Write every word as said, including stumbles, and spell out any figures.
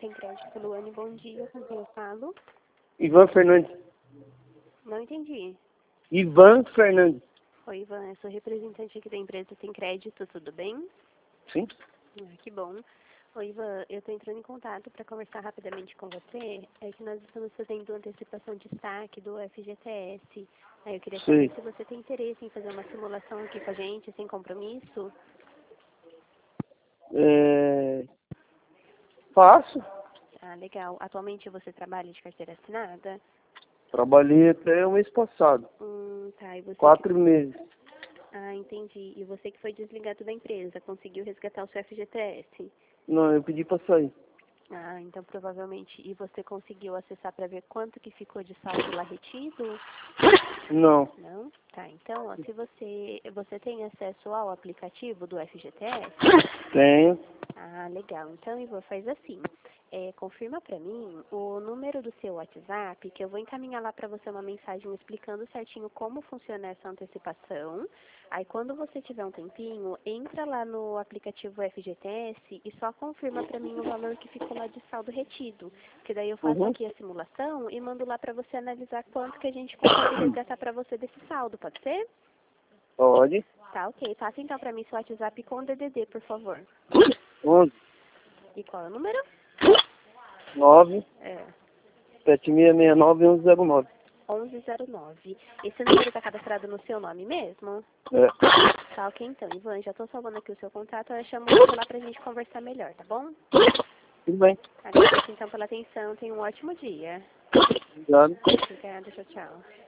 Tem Crédito Luane, bom dia, com quem eu falo? Ivan Fernandes. Não entendi. Ivan Fernandes. Oi, Ivan, eu sou representante aqui da empresa Tem Crédito, tudo bem? Sim? Ah, que bom. Oi, Ivan, eu estou entrando em contato para conversar rapidamente com você. É que nós estamos fazendo antecipação de saque do F G T S. Aí eu queria saber Sim. se você tem interesse em fazer uma simulação aqui com a gente, sem compromisso. É... Faço. Ah, legal. Atualmente você trabalha de carteira assinada? Trabalhei até o mês passado. Hum, tá. E você que... Quatro meses. Ah, entendi. E você que foi desligado da empresa, conseguiu resgatar o seu F G T S? Não, eu pedi pra sair. Ah, então provavelmente. E você conseguiu acessar para ver quanto que ficou de saldo lá retido? Não. Não? Tá, então, ó, se você, você tem acesso ao aplicativo do F G T S? Tenho. Ah, legal. Então, Ivan, faz assim. É, confirma para mim o número do seu WhatsApp, que eu vou encaminhar lá para você uma mensagem explicando certinho como funciona essa antecipação. Aí, quando você tiver um tempinho, entra lá no aplicativo F G T S e só confirma para mim o valor que ficou lá de saldo retido. Que daí eu faço Uhum. aqui a simulação e mando lá para você analisar quanto que a gente consegue resgatar para você desse saldo, pode ser? Pode. Tá, ok. Passa então para mim seu WhatsApp com o D D D, por favor. onze, E qual é o número? nove, É. sete seis seis nove, onze zero nove. onze zero nove. Esse número está cadastrado no seu nome mesmo? É. Tá, ok então. Ivan, já estou salvando aqui o seu contato, eu chamo você lá pra gente conversar melhor, tá bom? Tudo bem. Agradeço então pela atenção, tenha um ótimo dia. Obrigado. Obrigada, tchau, tchau.